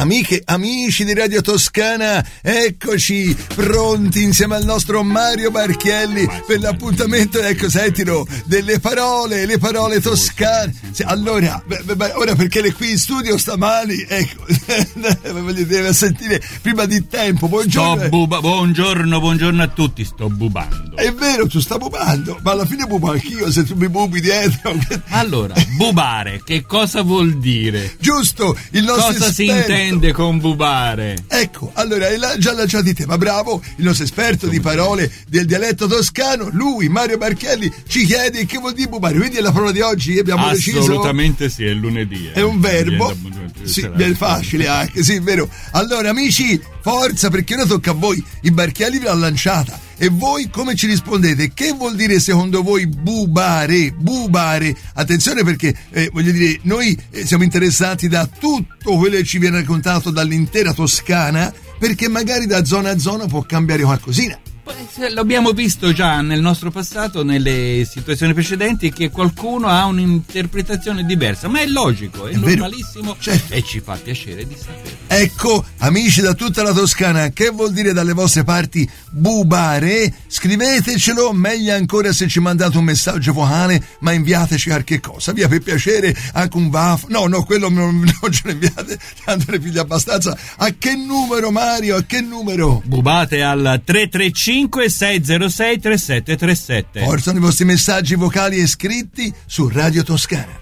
Amiche, amici di Radio Toscana, eccoci pronti insieme al nostro Mario Marchielli per l'appuntamento, ecco, sentilo, delle parole, le parole toscane. Allora, ora perché lei qui in studio sta male, ecco, deve sentire prima di tempo. Buongiorno. Buongiorno a tutti, sto bubando. È vero, tu stai bubando, ma alla fine bubo anch'io se tu mi bubi dietro. Allora, bubare, che cosa vuol dire? Giusto, il nostro cosa esperto. Si intende con bubare? Ecco, allora già lanciati te, ma bravo, il nostro esperto di parole del dialetto toscano, lui, Mario Marchielli, ci chiede che vuol dire bubare. Quindi è la parola di oggi, abbiamo deciso. Assolutamente sì, è lunedì. È un verbo. Sì, è facile anche, sì, vero. Allora, amici, forza, perché ora tocca a voi. I Marchielli ve l'ha lanciata. E voi come ci rispondete? Che vuol dire secondo voi bubare? Bubare. Attenzione perché, voglio dire, noi siamo interessati da tutto quello che ci viene raccontato dall'intera Toscana, perché magari da zona a zona può cambiare qualcosina. L'abbiamo visto già nel nostro passato, nelle situazioni precedenti, che qualcuno ha un'interpretazione diversa, ma è logico, è normalissimo, certo. E ci fa piacere di sapere. Ecco, amici da tutta la Toscana, che vuol dire dalle vostre parti bubare? Scrivetecelo, meglio ancora se ci mandate un messaggio vocale, ma inviateci qualche cosa, via, per piacere, anche un baffo. No, quello non ce lo inviate, tanto ne piglia abbastanza. A che numero, Mario? A che numero? Bubate al 335 606 3737. Portano i vostri messaggi vocali e scritti su Radio Toscana.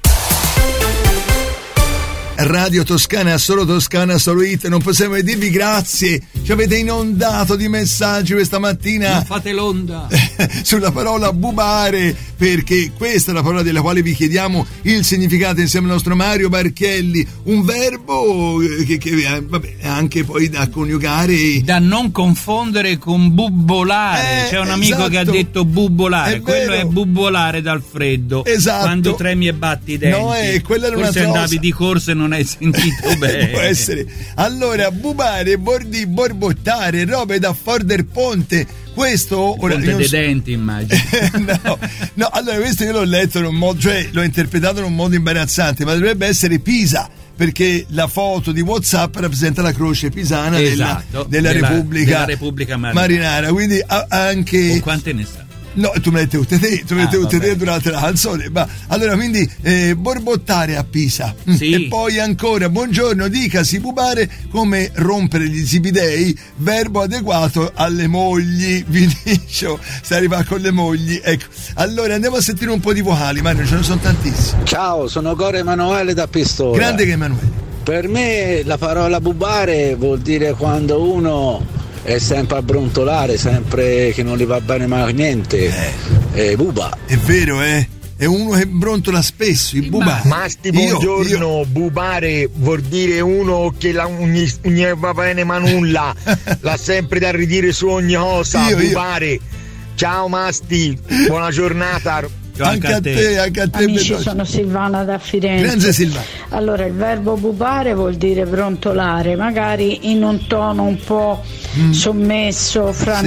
Radio Toscana, solo it, non possiamo che dirvi grazie, ci avete inondato di messaggi questa mattina. Non fate l'onda sulla parola bubare, perché questa è la parola della quale vi chiediamo il significato insieme al nostro Mario Marchielli, un verbo che vabbè, anche poi da coniugare, da non confondere con bubbolare. C'è un amico che ha detto bubbolare, quello è bubbolare dal freddo, esatto, quando tremi e batti i denti. No, quella era forse una andavi di corsa e non hai sentito bene. Può essere. Allora, bubare vuol dire borbottare, robe da fuori del ponte. Questo il ponte dei denti, immagino. no, allora questo io l'ho letto in un modo, cioè l'ho interpretato in un modo imbarazzante, ma dovrebbe essere Pisa, perché la foto di WhatsApp rappresenta la croce pisana, esatto, della Repubblica Marinara. Quindi anche. O quante ne sa? No, tu me le tutte te durante la canzone. Ma allora, quindi borbottare a Pisa. Sì. E poi ancora, buongiorno, dicasi bubare come rompere gli zibidei, verbo adeguato alle mogli. Vinicio, si arriva con le mogli. Ecco. Allora andiamo a sentire un po' di vocali, ma ce ne sono tantissimi. Ciao, sono Coro Emanuele da Pistola. Grande che Emanuele. Per me la parola bubare vuol dire quando uno è sempre a brontolare, sempre che non gli va bene mai niente, buba. È vero, È uno che brontola spesso, i buba. Masti, buongiorno. Io. Bubare vuol dire uno che non gli va bene ma nulla, l'ha sempre da ridire su ogni cosa. Bubare. Ciao Masti, buona giornata. Anche a te. Amici, sono Silvana da Firenze. Grazie Silvana. Allora, il verbo bubare vuol dire brontolare, magari in un tono un po' sommesso fra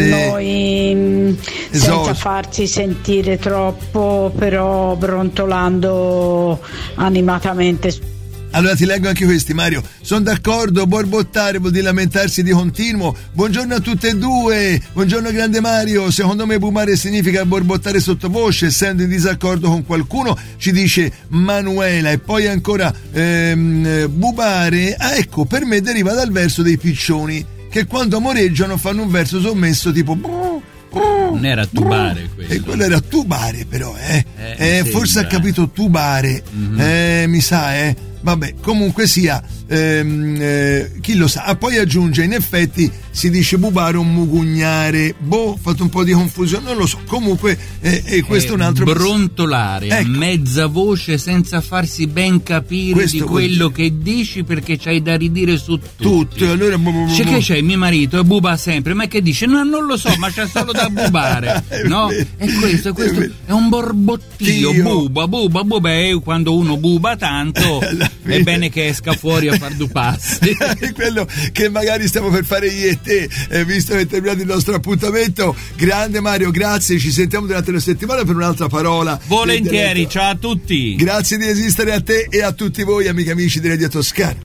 noi, senza farsi sentire troppo, però brontolando animatamente. Allora ti leggo anche questi, Mario. Sono d'accordo, borbottare vuol dire lamentarsi di continuo. Buongiorno a tutte e due. Buongiorno grande Mario. Secondo me bubare significa borbottare sottovoce, essendo in disaccordo con qualcuno, ci dice Manuela. E poi ancora bubare, ecco, per me deriva dal verso dei piccioni, che quando amoreggiano fanno un verso sommesso tipo non era tubare quello. E quello era tubare però, forse ha capito tubare, mi sa, vabbè, comunque sia, chi lo sa. Poi aggiunge, in effetti si dice bubare o mugugnare, ho fatto un po' di confusione, non lo so, comunque questo è un altro brontolare, ecco, a mezza voce senza farsi ben capire questo di quello che dici, perché c'hai da ridire su tutti. Allora, c'è che c'è mio marito e buba sempre, ma che dice? No, non lo so, ma c'è solo da bubare. No? E questo è un borbottio, buba, e quando uno buba tanto è bene che esca fuori a far due passi. Quello che magari stiamo per fare io e te, visto che è terminato il nostro appuntamento. Grande Mario, grazie, ci sentiamo durante la settimana per un'altra parola. Volentieri, ciao a tutti. Grazie di esistere a te e a tutti voi, amici di Radio Toscana.